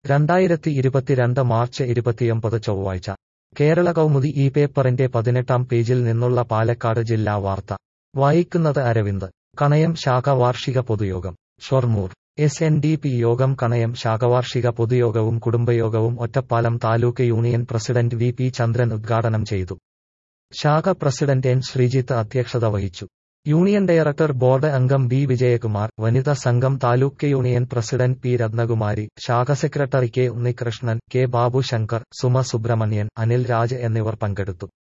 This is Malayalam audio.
2022 മാർച്ച് 29 ചൊവ്വാഴ്ച കേരള കൗമുദി ഈ പേപ്പറിന്റെ 18-ാം പേജിൽ നിന്നുള്ള പാലക്കാട് ജില്ലാ വാർത്ത വായിക്കുന്നത് അരവിന്ദ്. കണയം ശാഖ വാർഷിക പൊതുയോഗം ഷൊർണൂർ. SNDP യോഗം കണയം ശാഖവാർഷിക പൊതുയോഗവും കുടുംബയോഗവും Ottapalam taluk union president VP Chandran ഉദ്ഘാടനം ചെയ്തു. ശാഖ പ്രസിഡന്റ് N ശ്രീജിത്ത് അധ്യക്ഷത വഹിച്ചു. യൂണിയൻ ഡയറക്ടർ ബോർഡ് അംഗം B വിജയകുമാർ, വനിതാ സംഘം taluk union president P Rathnakumari, ശാഖ secretary K Unnikrishnan, K Babu Shankar, Suma Subramanian, Anil Raj എന്നിവർ പങ്കെടുത്തു.